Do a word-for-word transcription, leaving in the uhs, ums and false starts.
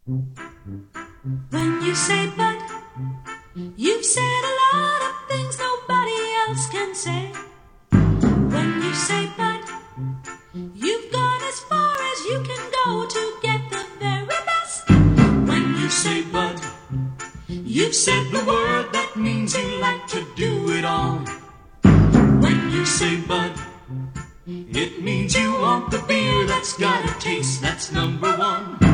When you say bud, you've said a lot of things nobody else can say. When you say bud, you've gone as far as you can go to get the very best. When you say bud, you've said the word that means you like to do it all. When you say bud, it means you want the beer that's got a taste that's number one.